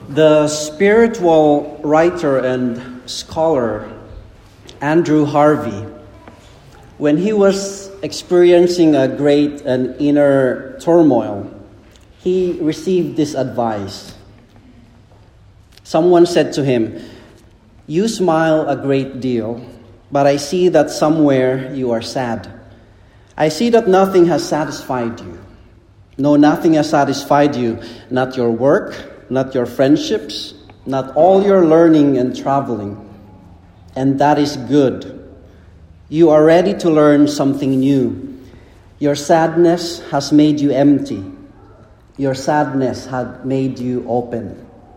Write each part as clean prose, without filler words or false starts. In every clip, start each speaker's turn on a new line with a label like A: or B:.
A: The spiritual writer and scholar Andrew Harvey, when he was experiencing a great and inner turmoil, he received this advice. Someone said to him, "You smile a great deal, but I see that somewhere you are sad. I see that nothing has satisfied you. No, nothing has satisfied you, not your work, not your friendships, not all your learning and traveling. And that is good. You are ready to learn something new. Your sadness has made you empty. Your sadness had made you open."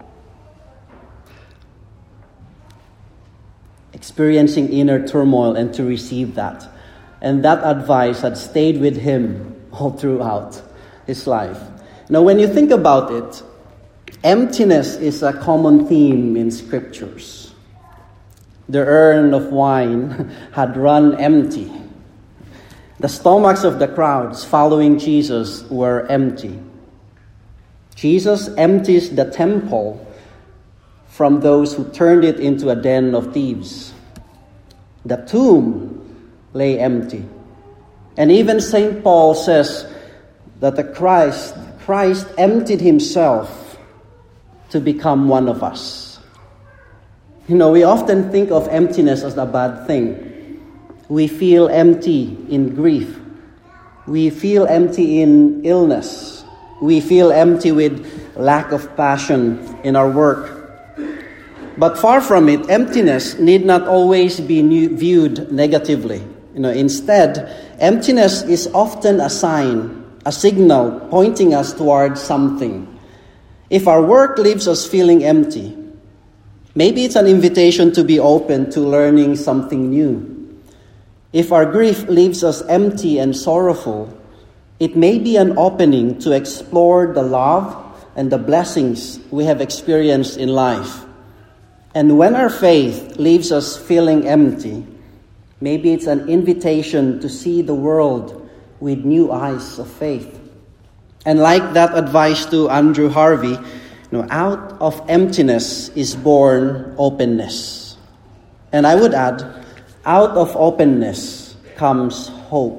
A: Experiencing inner turmoil and to receive that. And that advice had stayed with him all throughout his life. Now, when you think about it, emptiness is a common theme in scriptures. The urn of wine had run empty. The stomachs of the crowds following Jesus were empty. Jesus empties the temple from those who turned it into a den of thieves. The tomb lay empty. And even St. Paul says that Christ emptied himself to become one of us. You know, we often think of emptiness as a bad thing. We feel empty in grief. We feel empty in illness. We feel empty with lack of passion in our work. But far from it, emptiness need not always be viewed negatively. Instead, emptiness is often a sign, a signal pointing us towards something. If our work leaves us feeling empty, maybe it's an invitation to be open to learning something new. If our grief leaves us empty and sorrowful, it may be an opening to explore the love and the blessings we have experienced in life. And when our faith leaves us feeling empty, maybe it's an invitation to see the world with new eyes of faith. And like that advice to Andrew Harvey, out of emptiness is born openness. And I would add, out of openness comes hope.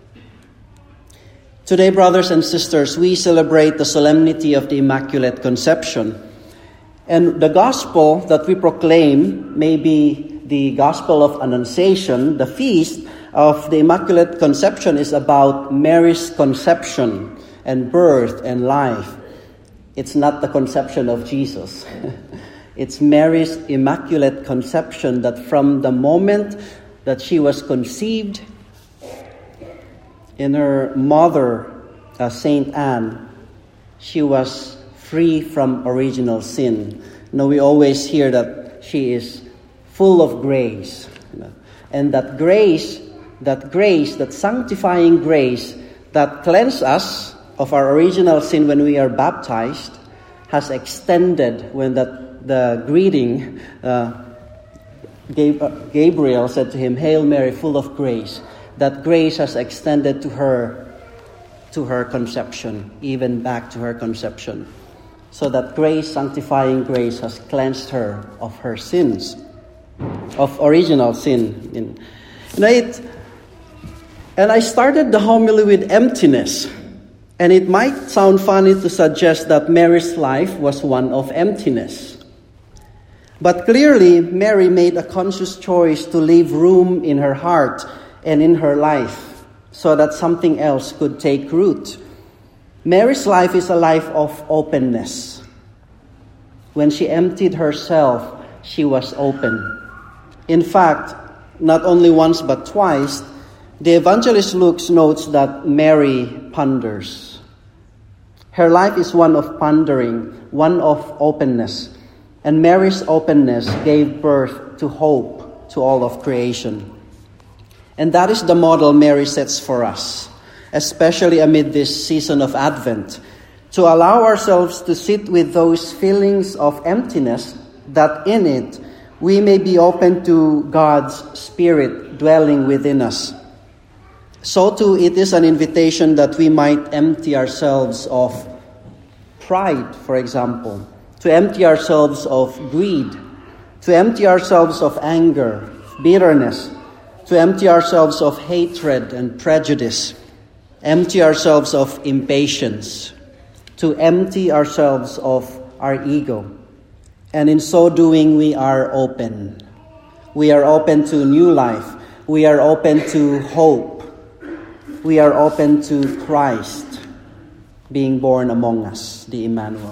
A: Today, brothers and sisters, we celebrate the solemnity of the Immaculate Conception. And the gospel that we proclaim may be the gospel of Annunciation. The feast of the Immaculate Conception is about Mary's conception and birth and life. It's not the conception of Jesus. It's Mary's Immaculate Conception, that from the moment that she was conceived in her mother, Saint Anne, she was free from original sin. We always hear that she is full of grace. And that grace, that sanctifying grace that cleanses us of our original sin when we are baptized, has extended when the greeting, Gabriel said to him, "Hail Mary, full of grace." That grace has extended to her conception, even back to her conception. So that grace, sanctifying grace, has cleansed her of her sins, of original sin. And I started the homily with emptiness. And it might sound funny to suggest that Mary's life was one of emptiness. But clearly, Mary made a conscious choice to leave room in her heart and in her life so that something else could take root. Mary's life is a life of openness. When she emptied herself, she was open. In fact, not only once but twice, the evangelist Luke notes that Mary ponders. Her life is one of pondering, one of openness. And Mary's openness gave birth to hope to all of creation. And that is the model Mary sets for us, especially amid this season of Advent, to allow ourselves to sit with those feelings of emptiness, that in it we may be open to God's Spirit dwelling within us. So too, it is an invitation that we might empty ourselves of pride, for example, to empty ourselves of greed, to empty ourselves of anger, bitterness, to empty ourselves of hatred and prejudice, empty ourselves of impatience, to empty ourselves of our ego. And in so doing, we are open. We are open to new life. We are open to hope. We are open to Christ being born among us, the Emmanuel.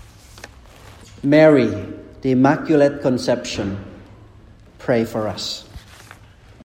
A: Mary, the Immaculate Conception, pray for us.